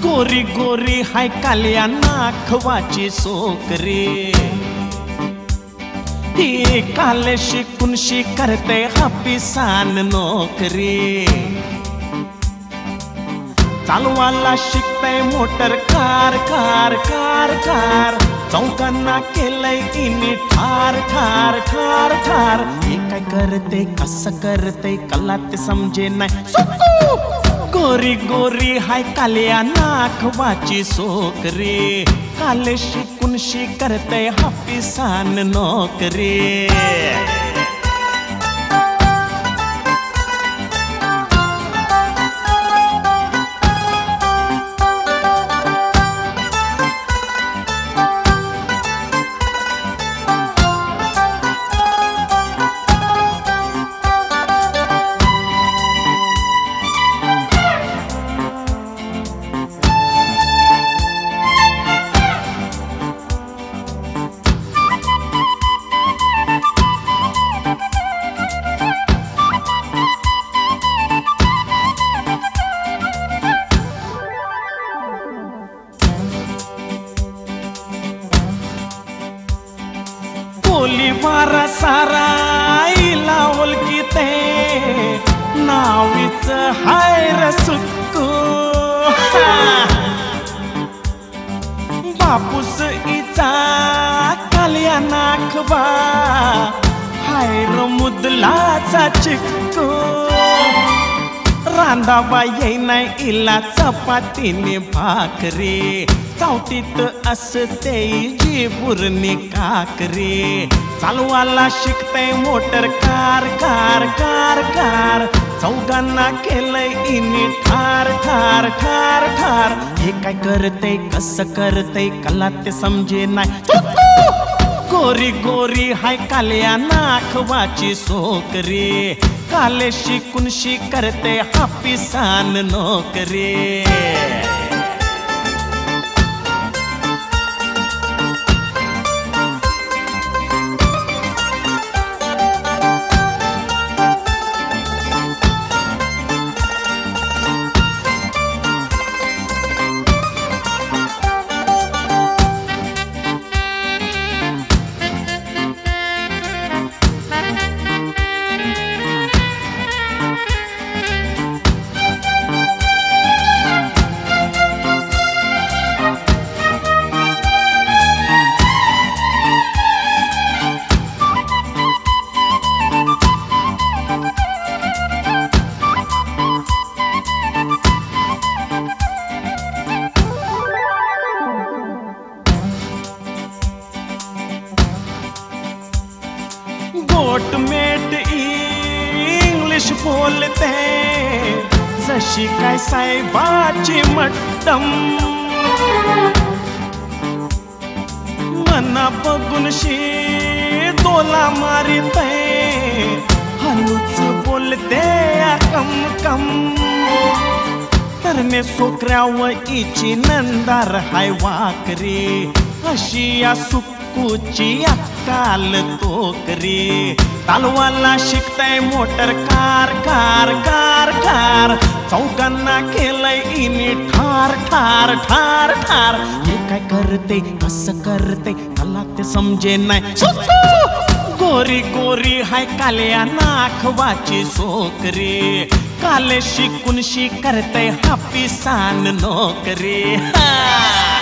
गोरी गोरी हाय कालिया नाखवाची सोकरी, ही काले शिकूनशी करते हापिसान नोकरी। चालवाला शिकतय motor car car car car, चौकांना केलंय इनी ठार ठार ठार ठार। हे काय करते कसं करते कला ते समजे नाही। गोरी गोरी हाय कालिया नाखवाची सोकरी, काले शिकूनशी करते हापिसान नोकरी। बोली वारा सारा इला ओळखीते, नावीच हाय रसुक्कू। बापूस इचा कालिया नाखवा, हाय र मुदलाचा चिक्कू। रांधावा येई नाही इला चपातीने भाकरी, चावटीत असते जी बुरणी काकरी। चालवाला शिकते motor car car car car, चौघांना केलंय इनी ठार ठार ठार ठार। हे काय करते कसं करते कला ते समजे नाही। गोरी गोरी हाय कालिया नाखवाची सोकरी, काले शिकूनशी करते हापिसान नोकरी। गोटमेट इंग्लिश बोलते, जशी काय साहेबाची मट्टम। मना बघूनशी डोला मारिते, हलूच बोलते कम कम। तरने सोकऱ्याव इची नंदार हाय वाकरी, अशी या सुक्कूची अक्काल तोकरी। चालवाला शिकताय motor car car car car, चौघांना केलंय इनी ठार ठार ठार ठार। हे काय करते कसं करते कला ते समजे नाही। गोरी गोरी हाय कालिया नाखवाची सोकरी, काले शिकूनशी करते हापिसान नोकरी।